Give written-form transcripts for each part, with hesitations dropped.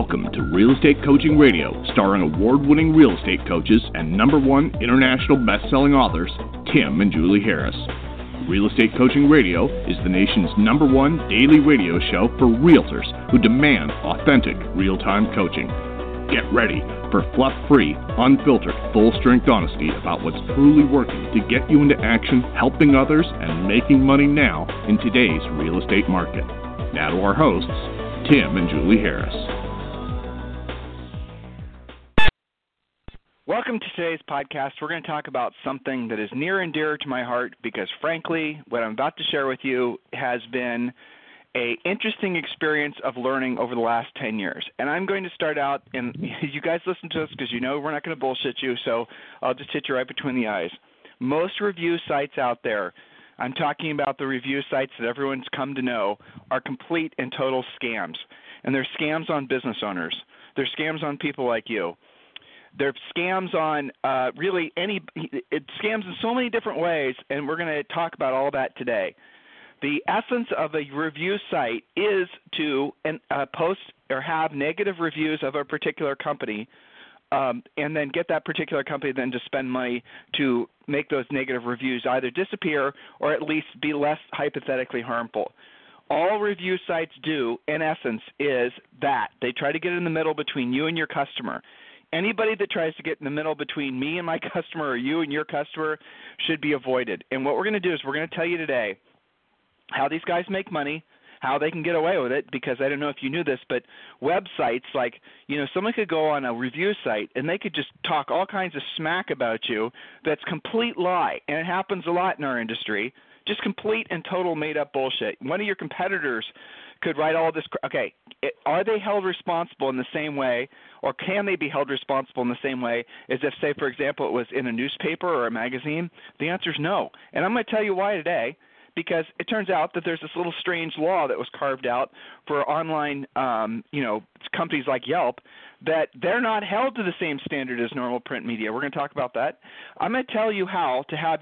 Welcome to Real Estate Coaching Radio, starring award-winning real estate coaches and #1 international best-selling authors, Tim and Julie Harris. Real Estate Coaching Radio is the nation's #1 daily radio show for realtors who demand authentic, real-time coaching. Get ready for fluff-free, unfiltered, full-strength honesty about what's truly working to get you into action, helping others, and making money now in today's real estate market. Now to our hosts, Tim and Julie Harris. Welcome to today's podcast. We're going to talk about something that is near and dear to my heart because, frankly, what I'm about to share with you has been an interesting experience of learning over the last 10 years. And I'm going to start out, and you guys listen to us because you know we're not going to bullshit you, so I'll just hit you right between the eyes. Most review sites out there, I'm talking about the review sites that everyone's come to know, are complete and total scams. And they're scams on business owners. They're scams on people like you. They're scams on it scams in so many different ways, and we're going to talk about all that today. The essence of a review site is to post or have negative reviews of a particular company, and then get that particular company then to spend money to make those negative reviews either disappear or at least be less hypothetically harmful. All review sites do, in essence, is that. They try to get in the middle between you and your customer. Anybody that tries to get in the middle between me and my customer or you and your customer should be avoided. And what we're going to do is we're going to tell you today how these guys make money, how they can get away with it, because I don't know if you knew this, but websites like, someone could go on a review site and they could just talk all kinds of smack about you that's complete lie. And it happens a lot in our industry. Just complete and total made-up bullshit. One of your competitors could write all this. Okay, are they held responsible in the same way, or can they be held responsible in the same way as if, say, for example, it was in a newspaper or a magazine? The answer is no. And I'm going to tell you why today, because it turns out that there's this little strange law that was carved out for online, companies like Yelp, that they're not held to the same standard as normal print media. We're going to talk about that. I'm going to tell you how to have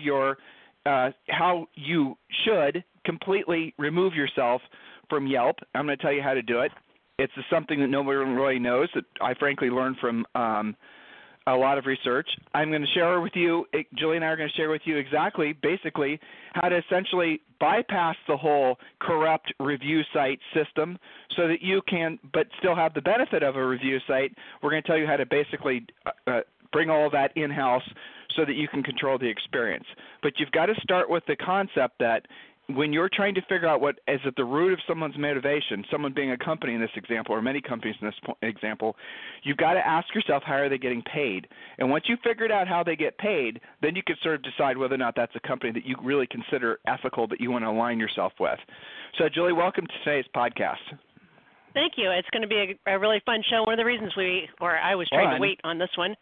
how you should completely remove yourself from Yelp. I'm going to tell you how to do it. It's something that nobody really knows that I frankly learned from a lot of research. I'm going to share with you, Julie and I are going to share with you basically, how to essentially bypass the whole corrupt review site system so that you can, but still have the benefit of a review site. We're going to tell you how to basically bring all of that in-house so that you can control the experience. But you've got to start with the concept that when you're trying to figure out what is at the root of someone's motivation, someone being a company in this example, or many companies in this example, you've got to ask yourself, how are they getting paid? And once you've figured out how they get paid, then you can sort of decide whether or not that's a company that you really consider ethical, that you want to align yourself with. So, Julie, welcome to today's podcast. Thank you. It's going to be a really fun show. One of the reasons I was trying to wait on this one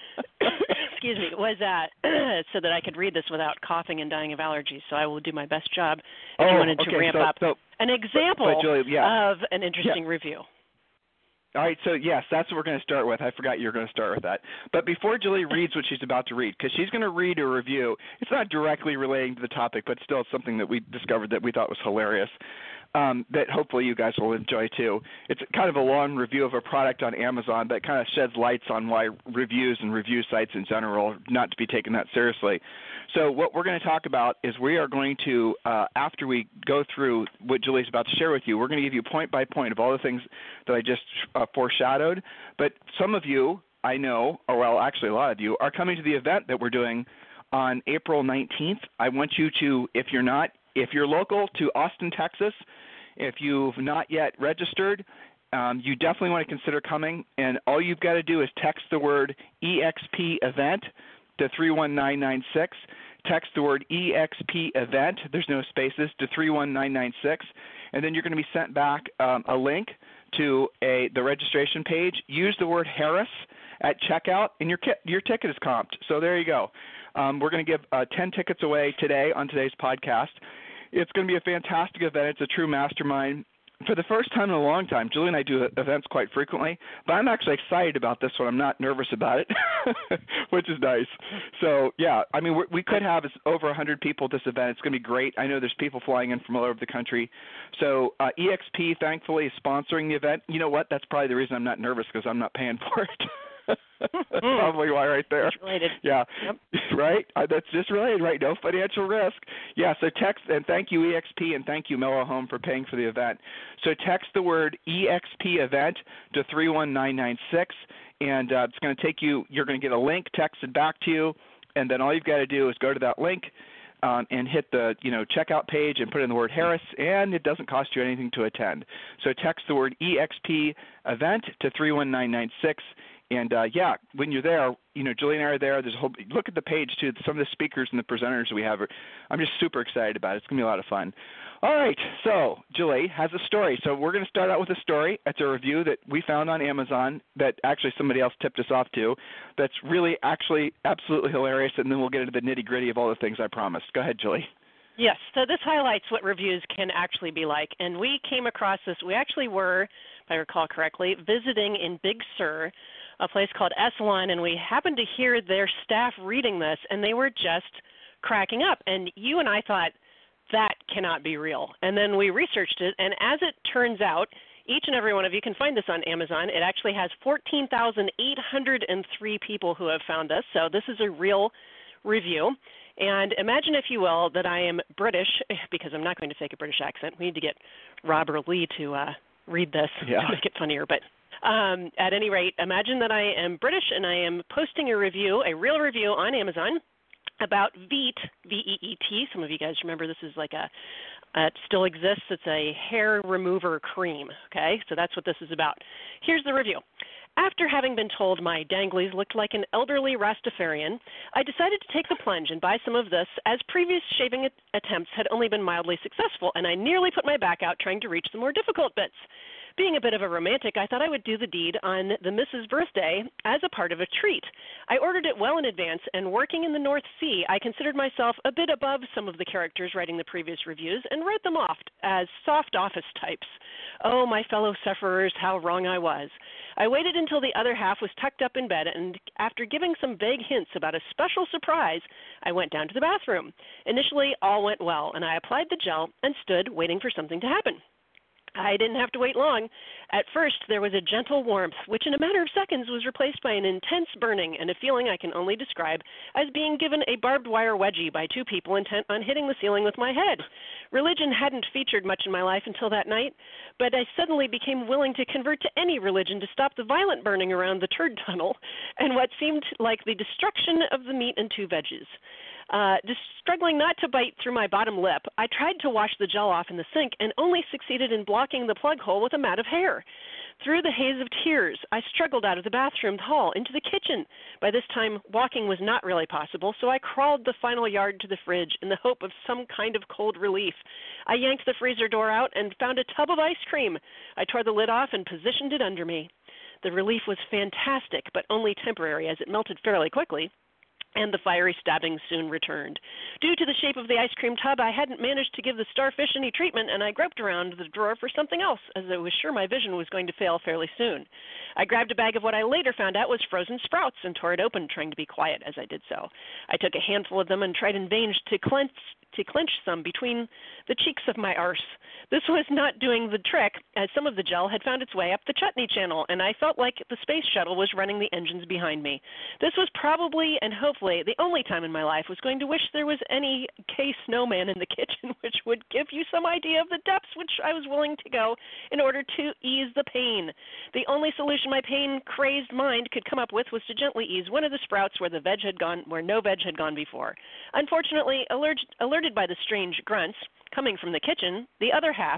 excuse me, was so that I could read this without coughing and dying of allergies. So I will do my best job if you wanted to ramp up an example Julie, of an interesting review. All right, so yes, that's what we're going to start with. I forgot you were going to start with that. But before Julie reads what she's about to read, because she's going to read a review, it's not directly relating to the topic, but still it's something that we discovered that we thought was hilarious. That hopefully you guys will enjoy too. It's kind of a long review of a product on Amazon that kind of sheds lights on why reviews and review sites in general are not to be taken that seriously. So what we're going to talk about is we are going to, after we go through what Julie's about to share with you, we're going to give you point by point of all the things that I just foreshadowed. But some of you, I know, or well, actually a lot of you, are coming to the event that we're doing on April 19th. I want you to, if you're local to Austin, Texas, if you've not yet registered, you definitely want to consider coming. And all you've got to do is text the word EXP event to 31996. Text the word EXP event, there's no spaces, to 31996. And then you're going to be sent back a link to the registration page. Use the word Harris at checkout, and your ticket is comped. So there you go. We're going to give 10 tickets away today on today's podcast. It's going to be a fantastic event. It's a true mastermind. for the first time in a long time, Julie and I do events quite frequently, but I'm actually excited about this one. I'm not nervous about it, which is nice. So, yeah, I mean, we could have over 100 people at this event. It's going to be great. I know there's people flying in from all over the country. So EXP, thankfully, is sponsoring the event. You know what? That's probably the reason I'm not nervous, because I'm not paying for it. That's probably why right there. It's related. Yeah, yep. Right? That's just related, right? No financial risk. Yeah, so text, and thank you EXP, and thank you Mellow Home for paying for the event. So text the word EXP event to 31996, and it's going to take you, you're going to get a link texted back to you, and then all you've got to do is go to that link and hit the checkout page and put in the word Harris, and it doesn't cost you anything to attend. So text the word EXP event to 31996. And, yeah, when you're there, Julie and I are there. There's a whole – look at the page, too. Some of the speakers and the presenters we have. I'm just super excited about it. It's going to be a lot of fun. All right, so Julie has a story. So we're going to start out with a story. It's a review that we found on Amazon that actually somebody else tipped us off to that's really actually absolutely hilarious, and then we'll get into the nitty-gritty of all the things I promised. Go ahead, Julie. Yes, so this highlights what reviews can actually be like. And we came across this. We actually were, if I recall correctly, visiting in Big Sur, a place called Esalen, and we happened to hear their staff reading this, and they were just cracking up. And you and I thought, that cannot be real. And then we researched it, and as it turns out, each and every one of you can find this on Amazon. It actually has 14,803 people who have found us, so this is a real review. And imagine, if you will, that I am British, because I'm not going to fake a British accent. We need to get Robert Lee to read this to make it funnier. But at any rate, imagine that I am British and I am posting a review, a real review on Amazon about Veet, V-E-E-T. Some of you guys remember this is like it still exists. It's a hair remover cream, okay? So that's what this is about. Here's the review. After having been told my danglies looked like an elderly Rastafarian, I decided to take the plunge and buy some of this, as previous shaving attempts had only been mildly successful, and I nearly put my back out trying to reach the more difficult bits. Being a bit of a romantic, I thought I would do the deed on the Mrs. Birthday as a part of a treat. I ordered it well in advance, and working in the North Sea, I considered myself a bit above some of the characters writing the previous reviews and wrote them off as soft office types. Oh, my fellow sufferers, how wrong I was. I waited until the other half was tucked up in bed, and after giving some vague hints about a special surprise, I went down to the bathroom. Initially, all went well, and I applied the gel and stood waiting for something to happen. I didn't have to wait long. At first, there was a gentle warmth, which in a matter of seconds was replaced by an intense burning and a feeling I can only describe as being given a barbed wire wedgie by two people intent on hitting the ceiling with my head. Religion hadn't featured much in my life until that night, but I suddenly became willing to convert to any religion to stop the violent burning around the turd tunnel and what seemed like the destruction of the meat and two veggies. Just struggling not to bite through my bottom lip, I tried to wash the gel off in the sink and only succeeded in blocking the plug hole with a mat of hair. Through the haze of tears, I struggled out of the bathroom hall into the kitchen. By this time, walking was not really possible, so I crawled the final yard to the fridge in the hope of some kind of cold relief. I yanked the freezer door out and found a tub of ice cream. I tore the lid off and positioned it under me. The relief was fantastic, but only temporary, as it melted fairly quickly, and the fiery stabbing soon returned. Due to the shape of the ice cream tub, I hadn't managed to give the starfish any treatment, and I groped around the drawer for something else, as I was sure my vision was going to fail fairly soon. I grabbed a bag of what I later found out was frozen sprouts and tore it open, trying to be quiet as I did so. I took a handful of them and tried in vain to clench some between the cheeks of my arse. This was not doing the trick, as some of the gel had found its way up the chutney channel, and I felt like the space shuttle was running the engines behind me. This was probably and hopefully the only time in my life was going to wish there was any K snowman in the kitchen, which would give you some idea of the depths which I was willing to go in order to ease the pain. The only solution my pain-crazed mind could come up with was to gently ease one of the sprouts where no veg had gone before. Unfortunately, alerted by the strange grunts coming from the kitchen, the other half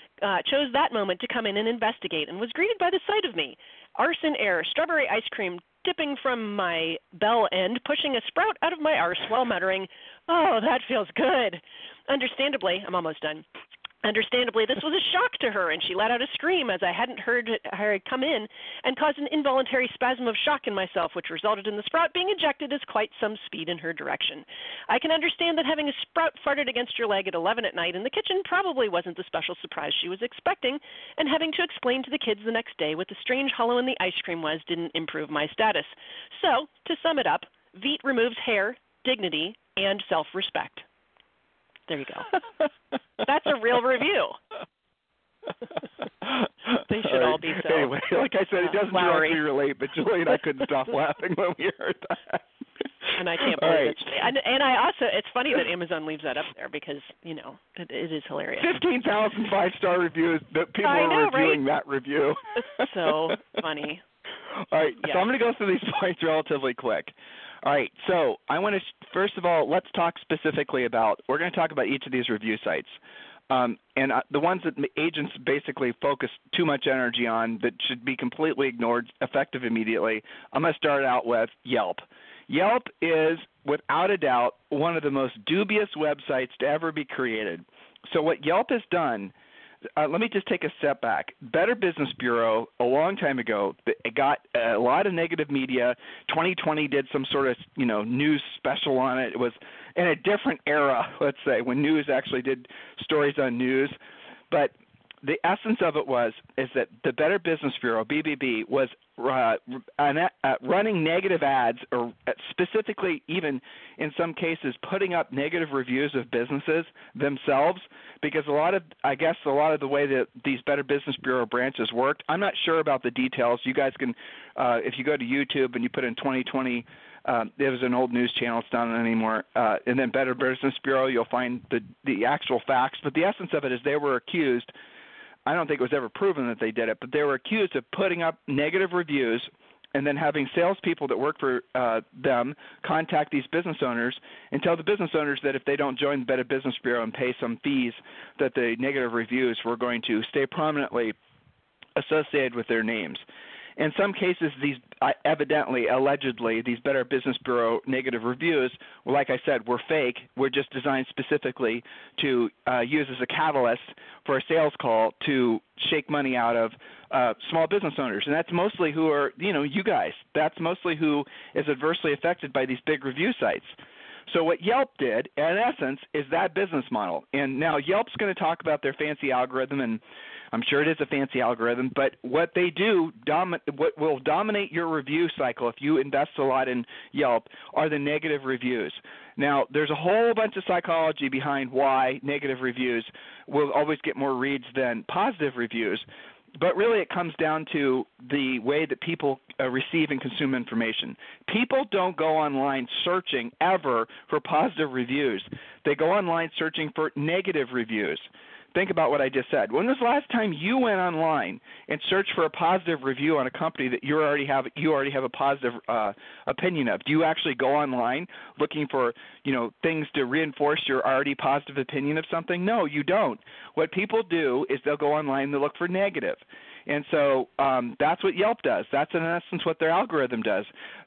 chose that moment to come in and investigate and was greeted by the sight of me. Arse in air, strawberry ice cream dipping from my bell end, pushing a sprout out of my arse while muttering, "Oh, that feels good." Understandably, I'm almost done. Understandably, this was a shock to her, and she let out a scream as I hadn't heard her come in and caused an involuntary spasm of shock in myself, which resulted in the sprout being ejected at quite some speed in her direction. I can understand that having a sprout farted against your leg at 11 at night in the kitchen probably wasn't the special surprise she was expecting, and having to explain to the kids the next day what the strange hollow in the ice cream was didn't improve my status. So, to sum it up, Veet removes hair, dignity, and self-respect. There you go. That's a real review. They should all be so. Anyway, like I said, it doesn't directly relate, but Julie and I couldn't stop laughing when we heard that. And I can't believe it. And I also, it's funny that Amazon leaves that up there because, it is hilarious. 15,000 five-star reviews that people are reviewing that review. So funny. All right, so I'm going to go through these points relatively quick. All right, so I want to, first of all, let's talk specifically about, we're going to talk about each of these review sites. And the ones that agents basically focus too much energy on that should be completely ignored, effective immediately. I'm going to start out with Yelp. Yelp is, without a doubt, one of the most dubious websites to ever be created. So what Yelp has done, let me just take a step back. Better Business Bureau, a long time ago, it got a lot of negative media. 2020 did some sort of, news special on it. It was in a different era, let's say, when news actually did stories on news. But the essence of it is that the Better Business Bureau, BBB, was running negative ads, or specifically even in some cases putting up negative reviews of businesses themselves, because a lot of the way that these Better Business Bureau branches worked, I'm not sure about the details. You guys can, if you go to YouTube and you put in 2020, there was an old news channel, it's not anymore, and then Better Business Bureau, you'll find the actual facts. But the essence of it is they were accused, I don't think it was ever proven that they did it, but they were accused of putting up negative reviews and then having salespeople that work for them contact these business owners and tell the business owners that if they don't join the Better Business Bureau and pay some fees, that the negative reviews were going to stay prominently associated with their names. In some cases, these allegedly, these Better Business Bureau negative reviews, well, like I said, were fake. Were just designed specifically to use as a catalyst for a sales call to shake money out of small business owners. And that's mostly who are, you guys. That's mostly who is adversely affected by these big review sites. So what Yelp did, in essence, is that business model. And now Yelp's going to talk about their fancy algorithm, and I'm sure it is a fancy algorithm, but what they do, what will dominate your review cycle if you invest a lot in Yelp, are the negative reviews. Now, there's a whole bunch of psychology behind why negative reviews will always get more reads than positive reviews. But really it comes down to the way that people receive and consume information. People don't go online searching ever for positive reviews. They go online searching for negative reviews. Think about what I just said. When was the last time you went online and searched for a positive review on a company that you already have a positive opinion of? Do you actually go online looking for, things to reinforce your already positive opinion of something? No, you don't. What people do is they'll go online and they'll look for negative. And so that's what Yelp does. That's in essence what their algorithm does.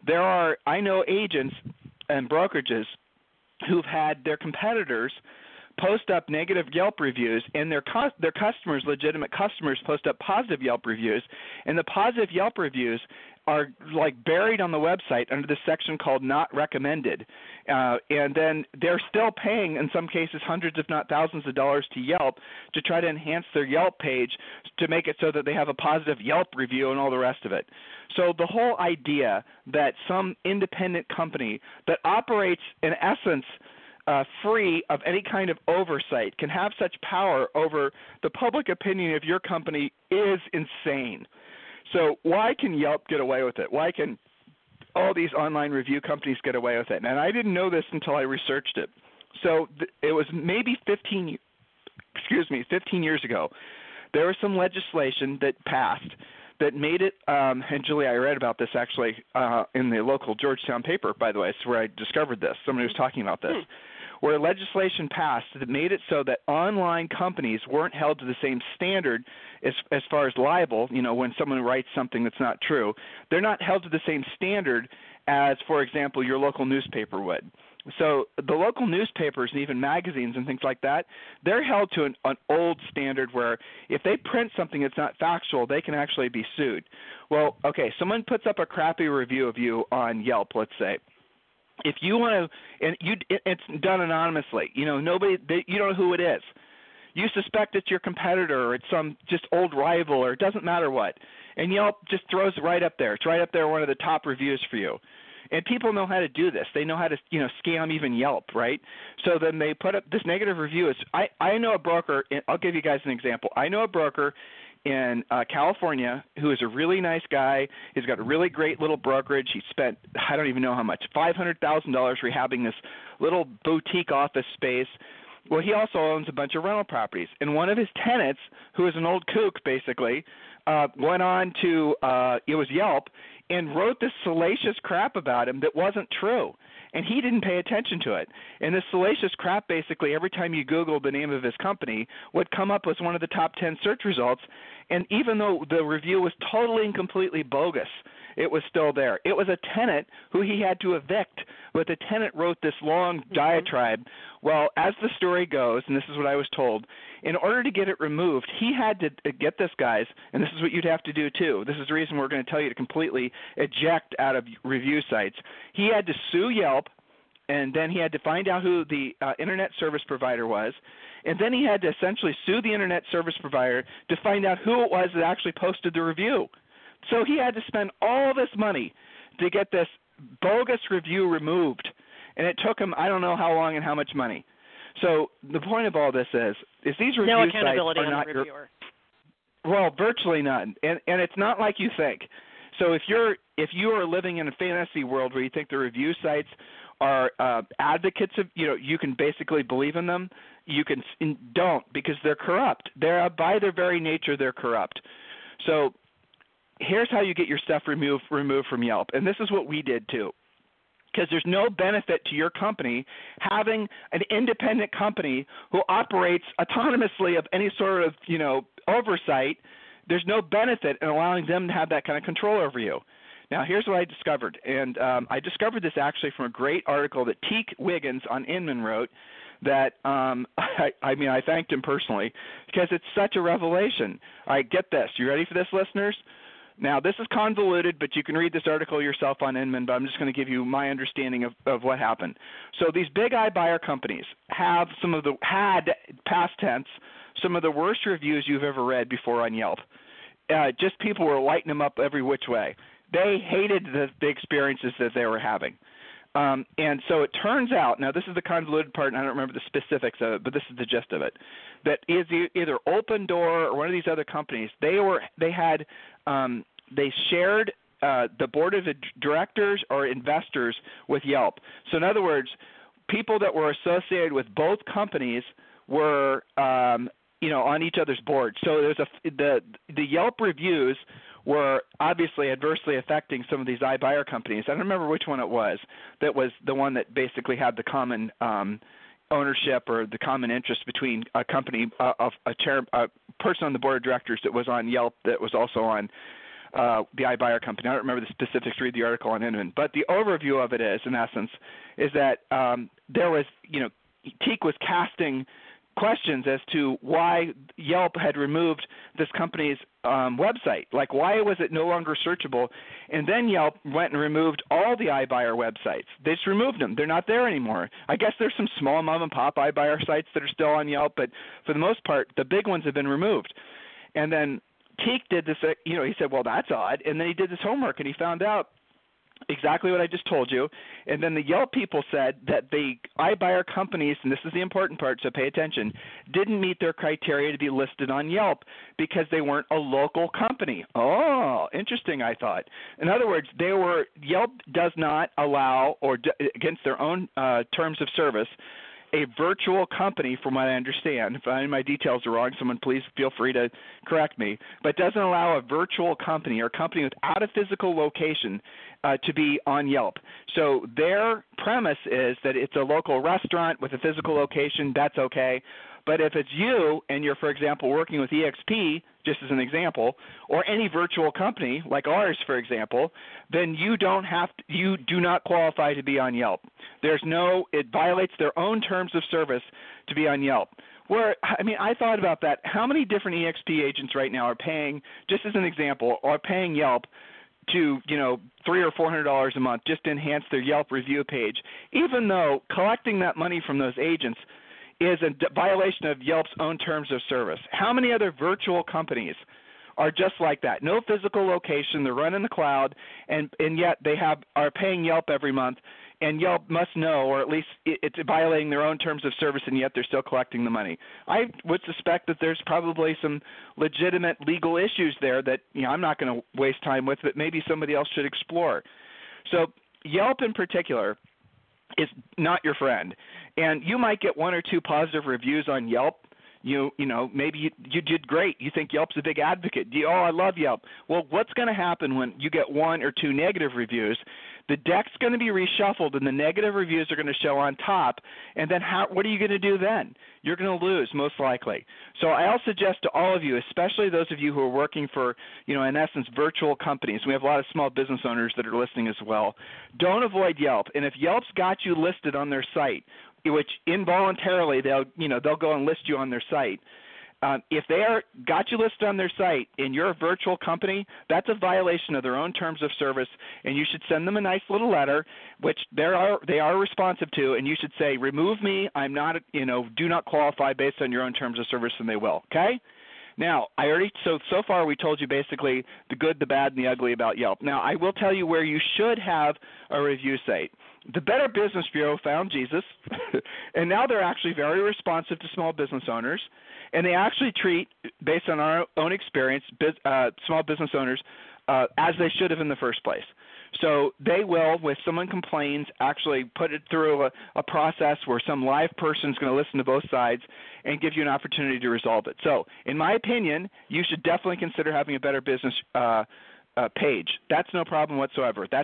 I know agents and brokerages who've had their competitors post up negative Yelp reviews, and their customers, legitimate customers, post up positive Yelp reviews, and the positive Yelp reviews are like buried on the website under this section called Not Recommended, and then they're still paying, in some cases, hundreds if not thousands of dollars to Yelp to try to enhance their Yelp page to make it so that they have a positive Yelp review and all the rest of it. So the whole idea that some independent company that operates, in essence, free of any kind of oversight can have such power over the public opinion of your company is insane. So why can Yelp get away with it? Why can all these online review companies get away with it? And I didn't know this until I researched it. So it was maybe 15 years ago. There was some legislation that passed that made it, and Julie, I read about this actually in the local Georgetown paper, by the way. It's where I discovered this. Somebody was talking about this. where legislation passed that made it so that online companies weren't held to the same standard as far as libel, when someone writes something that's not true. They're not held to the same standard as, for example, your local newspaper would. So the local newspapers and even magazines and things like that, they're held to an old standard where if they print something that's not factual, they can actually be sued. Well, okay, someone puts up a crappy review of you on Yelp, let's say. If you want to, and it's done anonymously, you don't know who it is. You suspect it's your competitor or it's some just old rival or it doesn't matter what. And Yelp just throws it right up there. It's right up there, one of the top reviews for you. And people know how to do this. They know how to, scam even Yelp, right? So then they put up this negative review. I know a broker. I'll give you guys an example. I know a broker in California who is a really nice guy. He's got a really great little brokerage. He spent, I don't even know how much, $500,000 rehabbing this little boutique office space. Well, he also owns a bunch of rental properties. And one of his tenants, who is an old kook basically, went on to it was Yelp and wrote this salacious crap about him that wasn't true. And he didn't pay attention to it. And this salacious crap, basically, every time you Googled the name of his company, would come up as one of the top 10 search results. And even though the review was totally and completely bogus, it was still there. It was a tenant who he had to evict, but the tenant wrote this long diatribe. Well, as the story goes, and this is what I was told, in order to get it removed, he had to get this, guys, and this is what you'd have to do too. This is the reason we're going to tell you to completely eject out of review sites. He had to sue Yelp, and then he had to find out who the internet service provider was, and then he had to essentially sue the internet service provider to find out who it was that actually posted the review. So he had to spend all this money to get this bogus review removed, and it took him I don't know how long and how much money. So the point of all this is these review no sites accountability are on not the reviewer. Well, virtually none, and it's not like you think. So if you are living in a fantasy world where you think the review sites are advocates of, you can basically believe in them, don't, because they're corrupt. They're by their very nature they're corrupt. So here's how you get your stuff removed from Yelp, and this is what we did too. Because there's no benefit to your company having an independent company who operates autonomously of any sort of, oversight. There's no benefit in allowing them to have that kind of control over you. Now, here's what I discovered, and I discovered this actually from a great article that Teak Wiggins on Inman wrote that I thanked him personally because it's such a revelation. All right, get this. You ready for this, listeners? Now, this is convoluted, but you can read this article yourself on Inman, but I'm just going to give you my understanding of what happened. So these big iBuyer companies had, past tense, some of the worst reviews you've ever read before on Yelp. Just people were lighting them up every which way. They hated the experiences that they were having. And so it turns out, now this is the convoluted part, and I don't remember the specifics of it, but this is the gist of it, that is either Open Door or one of these other companies, they shared the board of directors or investors with Yelp. So in other words, people that were associated with both companies were on each other's board. So there's the Yelp reviews were obviously adversely affecting some of these iBuyer companies. I don't remember which one it was. That was the one that basically had the common ownership or the common interest between a company, a person on the board of directors that was on Yelp that was also on the iBuyer company. I don't remember the specifics. Read the article on Inman. But the overview of it is, in essence, is that there was, Teak was casting questions as to why Yelp had removed this company's website. Like, why was it no longer searchable? And then Yelp went and removed all the iBuyer websites. They just removed them. They're not there anymore. I guess there's some small mom-and-pop iBuyer sites that are still on Yelp, but for the most part, the big ones have been removed. And then Teak did this, he said, well, that's odd. And then he did his homework, and he found out exactly what I just told you. And then the Yelp people said that the iBuyer companies, and this is the important part, so pay attention, didn't meet their criteria to be listed on Yelp because they weren't a local company. Oh, interesting, I thought. In other words, Yelp does not allow, or against their own terms of service, a virtual company, from what I understand. If any of my details are wrong, someone please feel free to correct me. But doesn't allow a virtual company or a company without a physical location to be on Yelp. So their premise is that it's a local restaurant with a physical location. That's okay. But if it's you and you're, for example, working with EXP, just as an example, or any virtual company like ours, for example, then you do not qualify to be on Yelp. It violates their own terms of service to be on Yelp. I thought about that. How many different EXP agents right now are paying, just as an example, are paying Yelp to, $300 or $400 a month just to enhance their Yelp review page, even though collecting that money from those agents is a violation of Yelp's own terms of service. How many other virtual companies are just like that? No physical location, they're run in the cloud, and yet they are paying Yelp every month, and Yelp must know, or at least it's violating their own terms of service, and yet they're still collecting the money. I would suspect that there's probably some legitimate legal issues there that I'm not going to waste time with, but maybe somebody else should explore. So Yelp in particular is not your friend. And you might get 1 or 2 positive reviews on Yelp. Maybe you did great. You think Yelp's a big advocate. I love Yelp. Well, what's going to happen when you get 1 or 2 negative reviews? The deck's going to be reshuffled, and the negative reviews are going to show on top. And then what are you going to do then? You're going to lose, most likely. So I'll suggest to all of you, especially those of you who are working for, in essence, virtual companies. We have a lot of small business owners that are listening as well. Don't avoid Yelp. And if Yelp's got you listed on their site, which involuntarily they'll go and list you on their site. If they got you listed on their site and you're a virtual company, that's a violation of their own terms of service, and you should send them a nice little letter, which they are responsive to, and you should say, remove me, I'm not, do not qualify based on your own terms of service, and they will, okay? Now, so far we told you basically the good, the bad, and the ugly about Yelp. Now, I will tell you where you should have a review site. The Better Business Bureau found Jesus, and now they're actually very responsive to small business owners, and they actually treat, based on our own experience, small business owners as they should have in the first place. So they will, if someone complains, actually put it through a process where some live person is going to listen to both sides and give you an opportunity to resolve it. So in my opinion, you should definitely consider having a Better Business page. That's no problem whatsoever. That's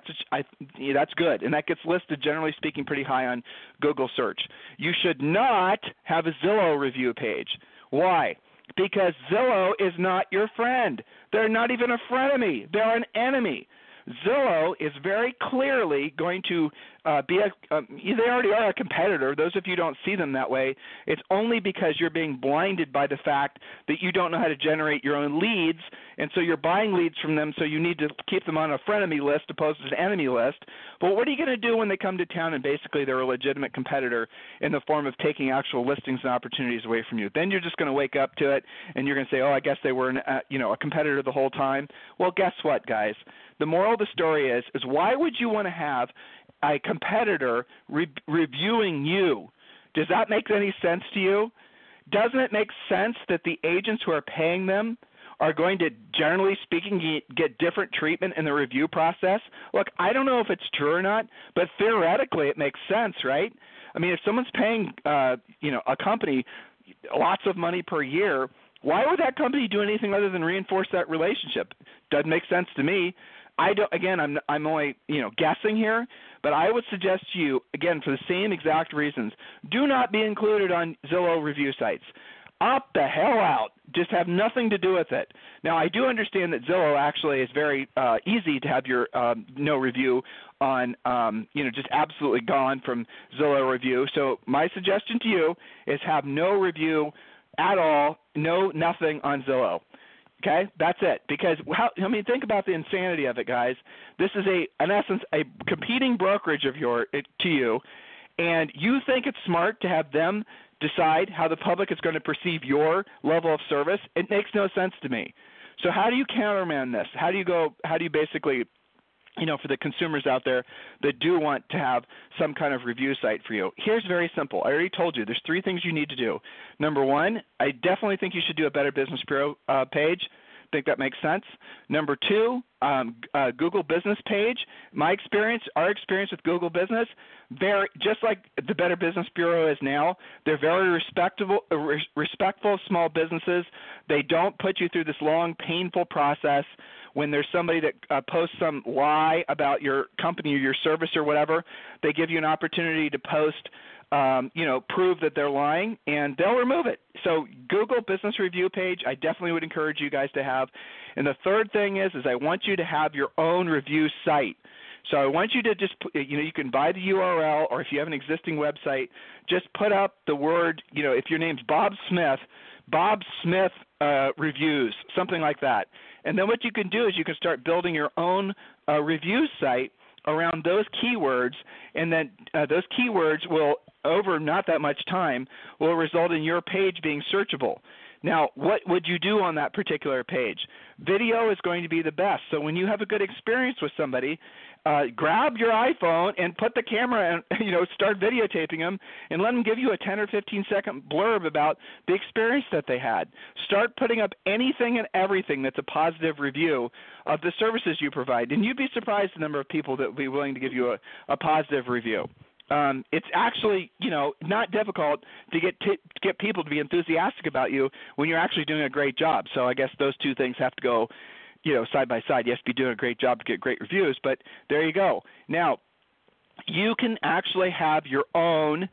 good, and that gets listed, generally speaking, pretty high on Google search. You should not have a Zillow review page. Why? Because Zillow is not your friend. They're not even a frenemy. They're an enemy. Zillow is very clearly going to they already are a competitor. Those of you who don't see them that way, it's only because you're being blinded by the fact that you don't know how to generate your own leads, and so you're buying leads from them, so you need to keep them on a frenemy list opposed to an enemy list. But what are you going to do when they come to town and basically they're a legitimate competitor in the form of taking actual listings and opportunities away from you? Then you're just going to wake up to it, and you're going to say, I guess they were a competitor the whole time. Well, guess what, guys? The moral of the story is why would you want to have a competitor reviewing you? Does that make any sense to you? Doesn't it make sense that the agents who are paying them are going to, generally speaking, get different treatment in the review process? Look, I don't know if it's true or not, but theoretically it makes sense, right? I mean, if someone's paying a company lots of money per year, why would that company do anything other than reinforce that relationship? Doesn't make sense to me. I'm only guessing here, but I would suggest to you, again, for the same exact reasons, do not be included on Zillow review sites. Opt the hell out. Just have nothing to do with it. Now, I do understand that Zillow actually is very easy to have your no review on, just absolutely gone from Zillow review. So my suggestion to you is have no review at all, nothing on Zillow. Okay, that's it. Because think about the insanity of it, guys. This is in essence, a competing brokerage to you, and you think it's smart to have them decide how the public is going to perceive your level of service? It makes no sense to me. So how do you countermand this? How do you basically, for the consumers out there that do want to have some kind of review site for you? Here's very simple. I already told you there's 3 things you need to do. Number 1, I definitely think you should do a Better Business Bureau page. Think that makes sense? Number 2, Google Business page. Our experience with Google Business, just like the Better Business Bureau is now, they're very respectful of small businesses. They don't put you through this long, painful process when there's somebody that posts some lie about your company or your service or whatever. They give you an opportunity to post prove that they're lying, and they'll remove it. So Google Business Review page, I definitely would encourage you guys to have. And the third thing is I want you to have your own review site. So I want you to just, you can buy the URL, or if you have an existing website, just put up the word, if your name's Bob Smith reviews, something like that. And then what you can do is you can start building your own review site around those keywords, and then those keywords will, over not that much time, will result in your page being searchable. Now, what would you do on that particular page? Video is going to be the best. So when you have a good experience with somebody, grab your iPhone and put the camera and, start videotaping them and let them give you a 10 or 15-second blurb about the experience that they had. Start putting up anything and everything that's a positive review of the services you provide. And you'd be surprised the number of people that would be willing to give you a positive review. It's actually, not difficult to get people to be enthusiastic about you when you're actually doing a great job. So I guess those two things have to go, side by side. You have to be doing a great job to get great reviews, but there you go. Now, you can actually have your own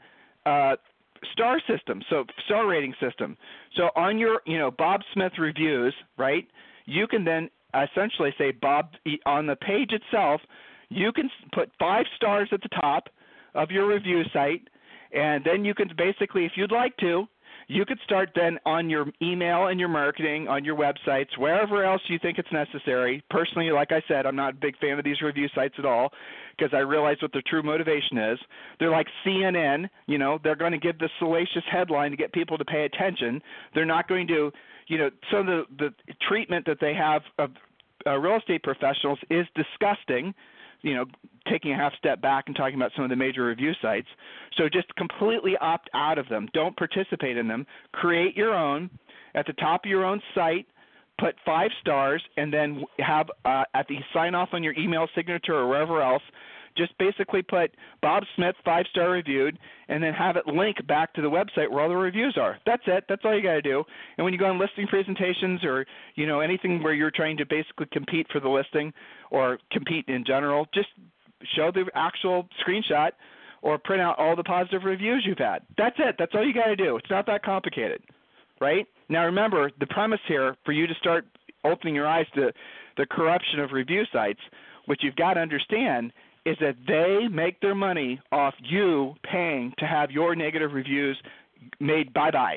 star system, so star rating system. So on your, Bob Smith reviews, right, you can then essentially say on the page itself, you can put 5 stars at the top of your review site, and then you can basically, if you'd like to, you could start then on your email and your marketing, on your websites, wherever else you think it's necessary. Personally, like I said, I'm not a big fan of these review sites at all because I realize what their true motivation is. They're like CNN, they're going to give the salacious headline to get people to pay attention. They're not going to, some of the treatment that they have of real estate professionals is disgusting. Taking a half step back and talking about some of the major review sites. So just completely opt out of them. Don't participate in them. Create your own. At the top of your own site, put 5 stars, and then have at the sign off on your email signature or wherever else, just basically put Bob Smith 5-star reviewed, and then have it link back to the website where all the reviews are. That's it. That's all you got to do. And when you go on listing presentations or, anything where you're trying to basically compete for the listing or compete in general, just show the actual screenshot or print out all the positive reviews you've had. That's it. That's all you got to do. It's not that complicated, right? Now remember, the premise here for you to start opening your eyes to the corruption of review sites, what you've got to understand is that they make their money off you paying to have your negative reviews made bye-bye.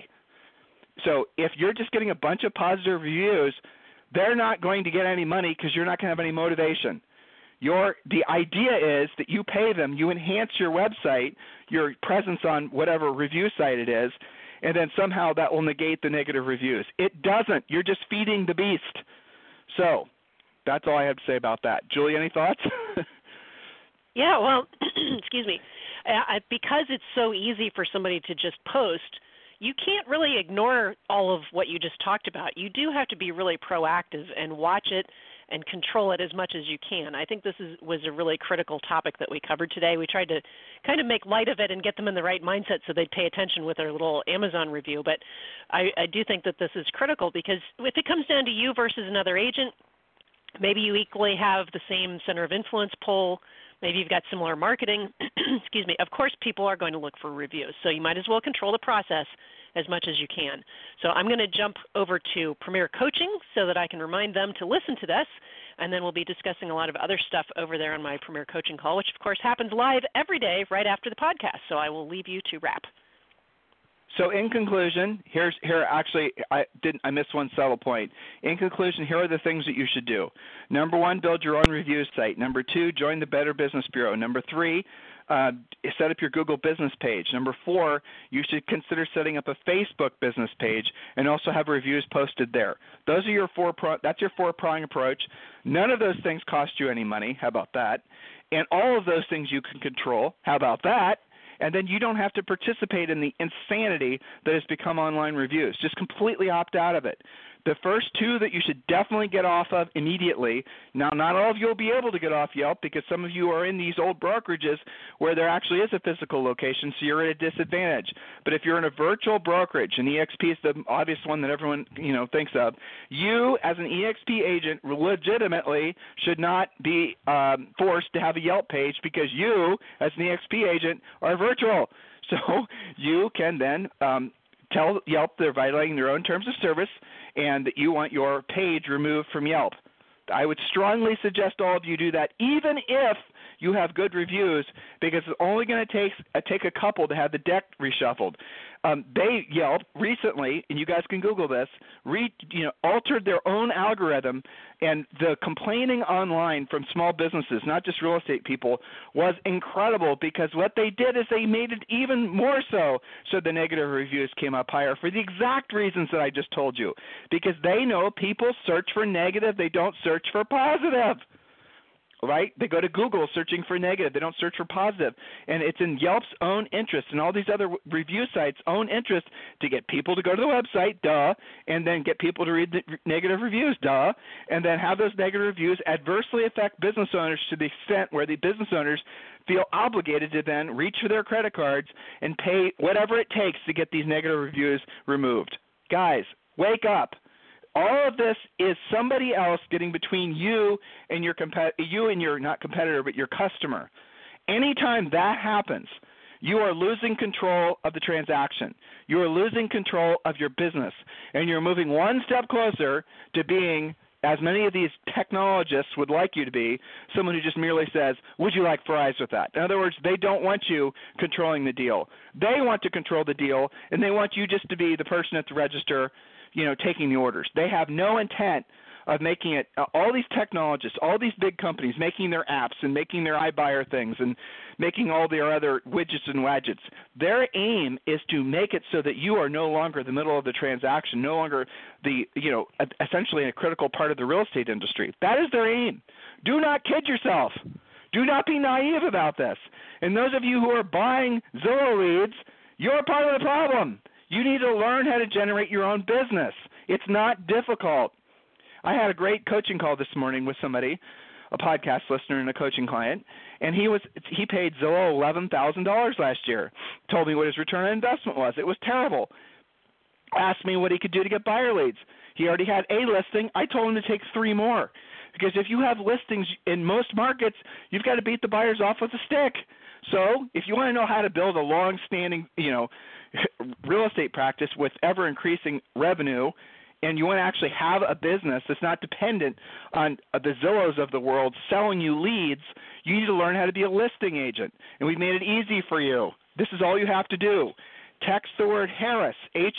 So if you're just getting a bunch of positive reviews, they're not going to get any money because you're not going to have any motivation. The idea is that you pay them, you enhance your website, your presence on whatever review site it is, and then somehow that will negate the negative reviews. It doesn't. You're just feeding the beast. So that's all I have to say about that. Julie, any thoughts? Yeah, well, excuse me. Because it's so easy for somebody to just post, you can't really ignore all of what you just talked about. You do have to be really proactive and watch it and control it as much as you can. I think this was a really critical topic that we covered today. We tried to kind of make light of it and get them in the right mindset so they'd pay attention with their little Amazon review. But I do think that this is critical because if it comes down to you versus another agent, maybe you equally have the same center of influence poll. Maybe you've got similar marketing. Excuse me. Of course, people are going to look for reviews, so you might as well control the process as much as you can. So I'm going to jump over to Premier Coaching so that I can remind them to listen to this, and then we'll be discussing a lot of other stuff over there on my Premier Coaching call, which, of course, happens live every day right after the podcast. So I will leave you to wrap. So in conclusion, I missed one subtle point. In conclusion, here are the things that you should do. Number 1, build your own review site. Number 2, join the Better Business Bureau. Number 3, set up your Google business page. Number 4, you should consider setting up a Facebook business page and also have reviews posted there. Those are that's your 4-prong approach. None of those things cost you any money. How about that? And all of those things you can control. How about that? And then you don't have to participate in the insanity that has become online reviews. Just completely opt out of it. The first two that you should definitely get off of immediately. Now, not all of you will be able to get off Yelp because some of you are in these old brokerages where there actually is a physical location, so you're at a disadvantage. But if you're in a virtual brokerage, and EXP is the obvious one that everyone thinks of, you as an EXP agent legitimately should not be forced to have a Yelp page because you as an EXP agent are virtual. So you can then tell Yelp they're violating their own terms of service and that you want your page removed from Yelp. I would strongly suggest all of you do that, even if you have good reviews, because it's only going to take a couple to have the deck reshuffled. Yelp recently, and you guys can Google this, altered their own algorithm, and the complaining online from small businesses, not just real estate people, was incredible because what they did is they made it even more so the negative reviews came up higher for the exact reasons that I just told you, because they know people search for negative, they don't search for positive. Right? They go to Google searching for negative. They don't search for positive. And it's in Yelp's own interest and all these other review sites' own interest to get people to go to the website, duh, and then get people to read the negative reviews, duh, and then have those negative reviews adversely affect business owners to the extent where the business owners feel obligated to then reach for their credit cards and pay whatever it takes to get these negative reviews removed. Guys, wake up. All of this is somebody else getting between you and your not competitor, but your customer. Anytime that happens, you are losing control of the transaction. You are losing control of your business, and you're moving one step closer to being, as many of these technologists would like you to be, someone who just merely says, would you like fries with that? In other words, they don't want you controlling the deal. They want to control the deal, and they want you just to be the person at the register taking the orders. They have no intent of making it, all these technologists, all these big companies making their apps and making their iBuyer things and making all their other widgets and wadgets. Their aim is to make it so that you are no longer the middle of the transaction, no longer essentially a critical part of the real estate industry. That is their aim. Do not kid yourself. Do not be naive about this. And those of you who are buying Zillow leads, you're part of the problem. You need to learn how to generate your own business. It's not difficult. I had a great coaching call this morning with somebody, a podcast listener and a coaching client, and he paid Zillow $11,000 last year. Told me what his return on investment was. It was terrible. Asked me what he could do to get buyer leads. He already had a listing. I told him to take 3 more. Because if you have listings in most markets, you've got to beat the buyers off with a stick. So if you want to know how to build a long-standing, real estate practice with ever-increasing revenue, and you want to actually have a business that's not dependent on the Zillows of the world selling you leads, you need to learn how to be a listing agent. And we've made it easy for you. This is all you have to do. Text the word Harris,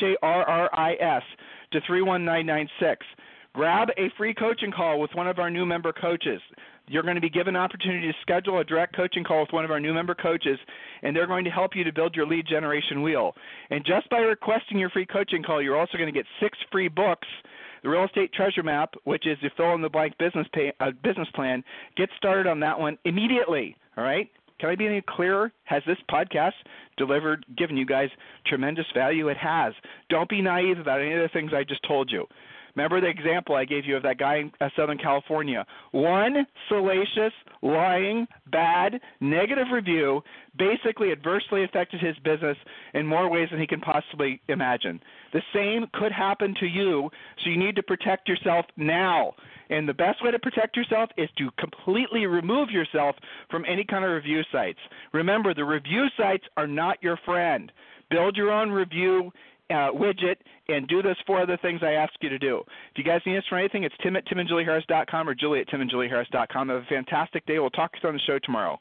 Harris, to 31996. Grab a free coaching call with one of our new member coaches. You're going to be given an opportunity to schedule a direct coaching call with one of our new member coaches, and they're going to help you to build your lead generation wheel. And just by requesting your free coaching call, you're also going to get 6 free books. The Real Estate Treasure Map, which is the fill-in-the-blank business plan. Get started on that one immediately, all right? Can I be any clearer? Has this podcast given you guys tremendous value? It has. Don't be naive about any of the things I just told you. Remember the example I gave you of that guy in Southern California. One salacious, lying, bad, negative review basically adversely affected his business in more ways than he can possibly imagine. The same could happen to you, so you need to protect yourself now. And the best way to protect yourself is to completely remove yourself from any kind of review sites. Remember, the review sites are not your friend. Build your own review widget and do those 4 other things I asked you to do. If you guys need us for anything, it's tim@timandjulieharris.com or julie@timandjulieharris.com. Have a fantastic day. We'll talk to you on the show tomorrow.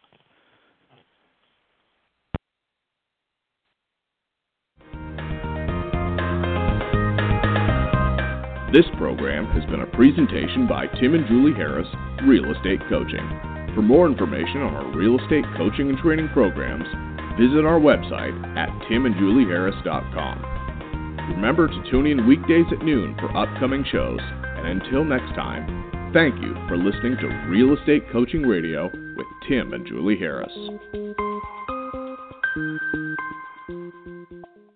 This program has been a presentation by Tim and Julie Harris, Real Estate Coaching. For more information on our real estate coaching and training programs, visit our website at timandjulieharris.com. Remember to tune in weekdays at noon for upcoming shows, and until next time, thank you for listening to Real Estate Coaching Radio with Tim and Julie Harris.